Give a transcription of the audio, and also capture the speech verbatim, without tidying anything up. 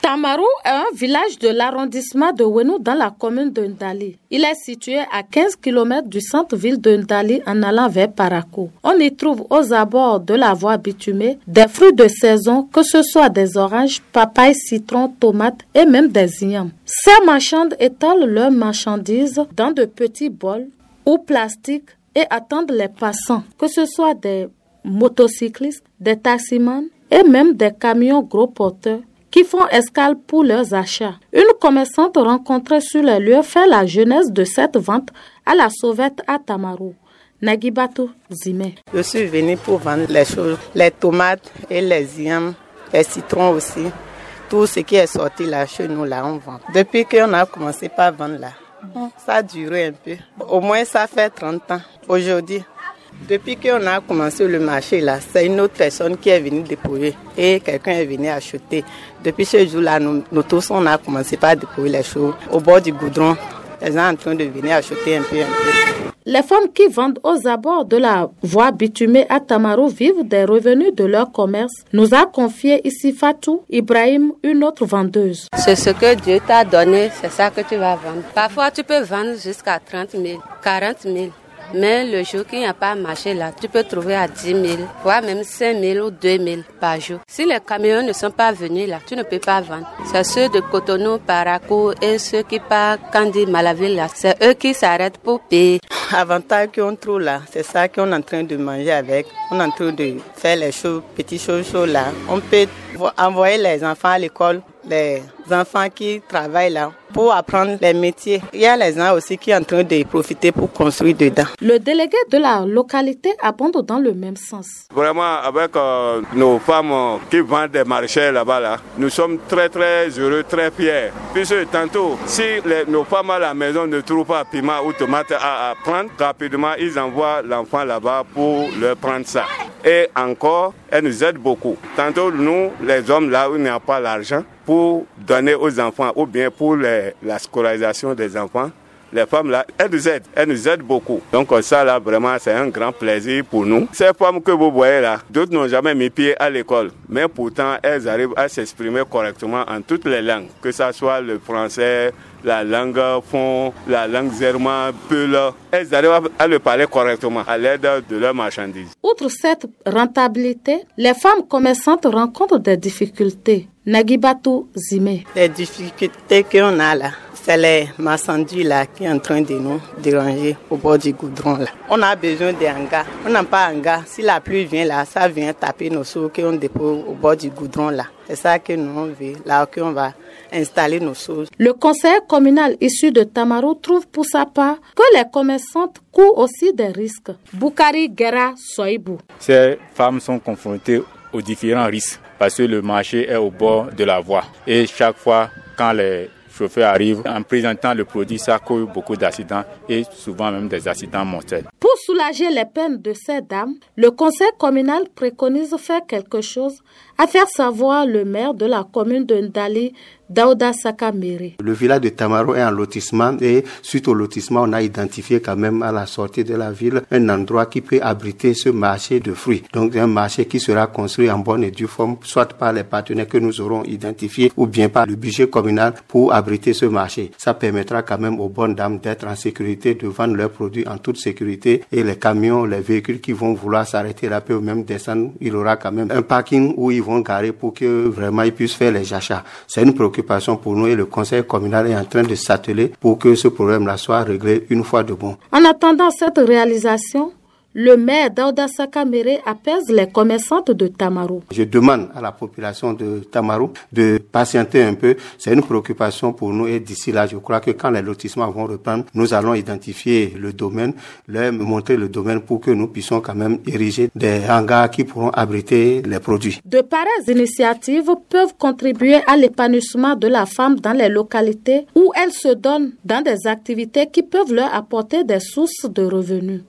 Tamaru est un village de l'arrondissement de Ouénou dans la commune de Ndali. Il est situé à quinze kilomètres du centre-ville de Ndali en allant vers Parakou. On y trouve aux abords de la voie bitumée des fruits de saison, que ce soit des oranges, papayes, citrons, tomates et même des ignames. Ces marchands étalent leurs marchandises dans de petits bols ou plastiques et attendent les passants, que ce soit des motocyclistes, des taximans et même des camions gros porteurs qui font escale pour leurs achats. Une commerçante rencontrée sur les lieux fait la genèse de cette vente à la sauvette à Tamaru. Nagibatou Zime. Je suis venue pour vendre les choses, les tomates et les yams, les citrons aussi. Tout ce qui est sorti là chez nous, là, on vend. Depuis qu'on a commencé par vendre là, ça a duré un peu. Au moins, ça fait trente ans. Aujourd'hui, depuis qu'on a commencé le marché là, c'est une autre personne qui est venue déposer et quelqu'un est venu acheter. Depuis ce jour-là, nous, nous tous, on a commencé par déposer les choses au bord du goudron. Elles sont en train de venir acheter un peu, un peu. Les femmes qui vendent aux abords de la voie bitumée à Tamaru vivent des revenus de leur commerce, nous a confié ici Fatou Ibrahim, une autre vendeuse. C'est ce que Dieu t'a donné, c'est ça que tu vas vendre. Parfois, tu peux vendre jusqu'à trente mille, quarante mille. Mais le jour qu'il n'y a pas marché là, tu peux trouver à dix mille, voire même cinq mille ou deux mille par jour. Si les camions ne sont pas venus là, tu ne peux pas vendre. C'est ceux de Cotonou, Parakou et ceux qui partent Kandi, Malaville là, c'est eux qui s'arrêtent pour payer. L'avantage qu'on trouve là, c'est ça qu'on est en train de manger avec. On est en train de faire les choses, petites choses là. On peut envoyer les enfants à l'école, les enfants qui travaillent là, pour apprendre les métiers. Il y a les gens aussi qui sont en train de profiter pour construire dedans. Le délégué de la localité abonde dans le même sens. Vraiment, avec euh, nos femmes euh, qui vendent des marchés là-bas, là, nous sommes très très heureux, très fiers. Puisque tantôt, si les, nos femmes à la maison ne trouvent pas piment ou tomate à, à prendre, rapidement, ils envoient l'enfant là-bas pour leur prendre ça. Et encore, elles nous aident beaucoup. Tantôt, nous, les hommes, là où il n'y a pas l'argent, pour donner aux enfants ou bien pour les, la scolarisation des enfants, les femmes là, elles nous aident, elles nous aident beaucoup. Donc ça là, vraiment, c'est un grand plaisir pour nous. Ces femmes que vous voyez là, d'autres n'ont jamais mis pied à l'école, mais pourtant elles arrivent à s'exprimer correctement en toutes les langues, que ce soit le français, la langue fon, la langue zerma, peul. Elles arrivent à le parler correctement à l'aide de leurs marchandises. Outre cette rentabilité, les femmes commerçantes rencontrent des difficultés. Nagibatou Zime. Les difficultés qu'on a là, c'est les marchandises là qui sont en train de nous déranger au bord du goudron là. On a besoin d'hangar. On n'a pas hangar. Si la pluie vient là, ça vient taper nos choses qu'on dépose au bord du goudron là. C'est ça que nous on veut, là qu'on va installer nos choses. Le conseiller communal issu de Tamaru trouve pour sa part que les commerçantes courent aussi des risques. Boukari Guerra Soibou. Ces femmes sont confrontées aux différents risques parce que le marché est au bord de la voie. Et chaque fois, quand les chauffeurs arrivent, en présentant le produit, ça cause beaucoup d'accidents et souvent même des accidents mortels. Pour soulager les peines de ces dames, le conseil communal préconise faire quelque chose, à faire savoir le maire de la commune de Ndali, Daouda Sakamere. Le village de Tamaru est en lotissement et suite au lotissement, on a identifié quand même à la sortie de la ville un endroit qui peut abriter ce marché de fruits. Donc un marché qui sera construit en bonne et due forme, soit par les partenaires que nous aurons identifiés ou bien par le budget communal pour abriter ce marché. Ça permettra quand même aux bonnes dames d'être en sécurité, de vendre leurs produits en toute sécurité et les camions, les véhicules qui vont vouloir s'arrêter là peuvent même descendre. Il y aura quand même un parking où ils vont garer pour que vraiment ils puissent faire les achats. C'est une préoccupation pour nous et le conseil communal est en train de s'atteler pour que ce problème-là soit réglé une fois de bon. En attendant cette réalisation, le maire Daouda Sakamere apaise les commerçantes de Tamaru. Je demande à la population de Tamaru de patienter un peu. C'est une préoccupation pour nous et d'ici là, je crois que quand les lotissements vont reprendre, nous allons identifier le domaine, leur montrer le domaine pour que nous puissions quand même ériger des hangars qui pourront abriter les produits. De pareilles initiatives peuvent contribuer à l'épanouissement de la femme dans les localités où elle se donne dans des activités qui peuvent leur apporter des sources de revenus.